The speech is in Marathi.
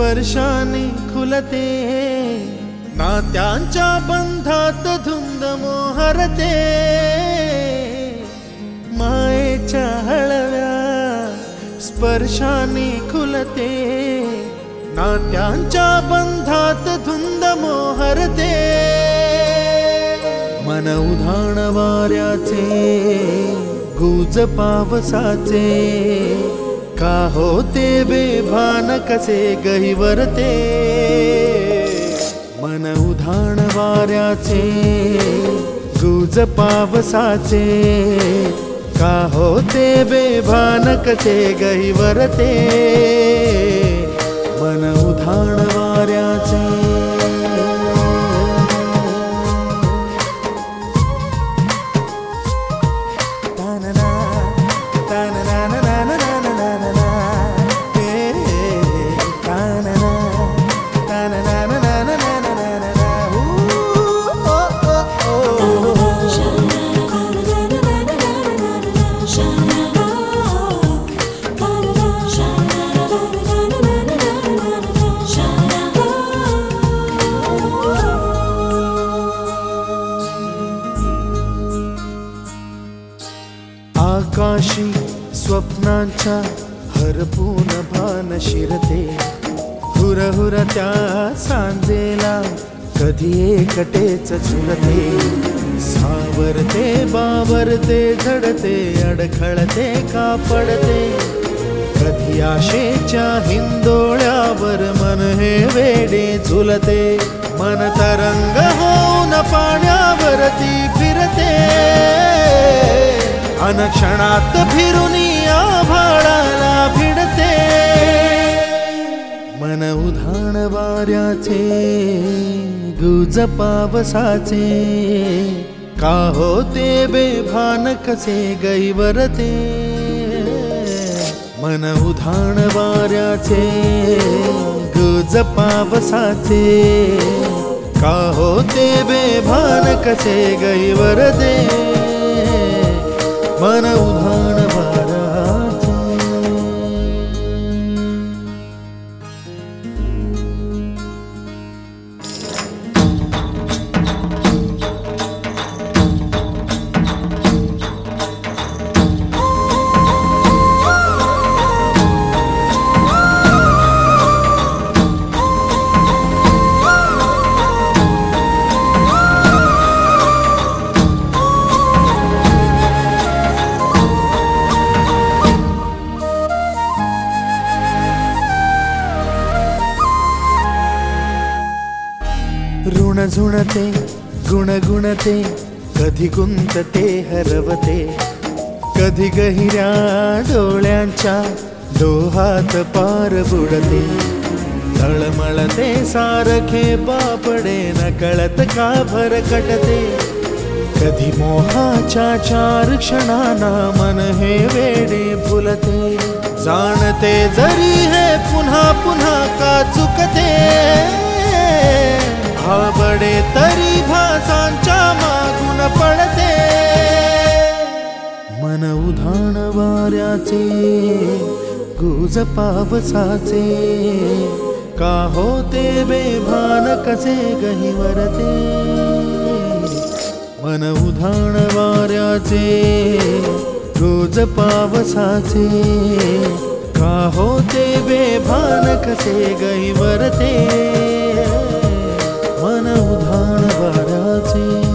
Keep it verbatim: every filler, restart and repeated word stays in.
स्पर्शाने खुलते, नात्यांच्या बंधात धुंद मोहरते, मायेच्या हळव्या स्पर्शाने खुलते, नात्यांच्या बंधात धुंद मोहरते, मन उधाण वाऱ्याचे गुज पावसाचे, का होते बेभान कसे गहिवरते, मन उधाण वाऱ्याचे गुज पावसाचे, का होते बेभान कसे गहिवरते, मन उधाण वाऱ्याचे। आकाशी स्वप्नांच्या हरपून भान शिरते, हुरहुर त्या सांजेला कधी एकटेच झुलते, सावरते बावरते झडते, अडखळते का पडते, कधी आशेच्या हिंदोळ्यावर मन हे वेडे झुलते, मन तरंग होऊन पाण्यावरती फिरते, अनक्षणात फिरुनी आभाळाला भिडते, मन उधाण वाऱ्याचे गुज पावसाचे, का होते बेभान कसे गहिवरते, मन उधाण वाऱ्याचे गुज पावसाचे, का होते बेभान कसे गहिवरते, मन उधाण वाऱ्याचे। ऋण झुणते गुणगुणते, कधी गुंतते हरवते, कधी गहिऱ्या डोळ्यांच्या डोहात पार बुडते, तळमळते सारखे बापडे नकळत का भरकटते, कधी मोहाच्या चार क्षणांना मन हे वेडे भुलते, जाणते जरी हे पुन्हा पुन्हा का चुकते, भाबडे तरी भासांच्या मागून पडते, मन उधाण वाऱ्याचे गुज पावसाचे, का होते बेभान कसे गहिवरते, मन उधाण वाऱ्याचे गुज पावसाचे, का होते बेभान कसे गहिवरते, मन उधाण वाऱ्याचे।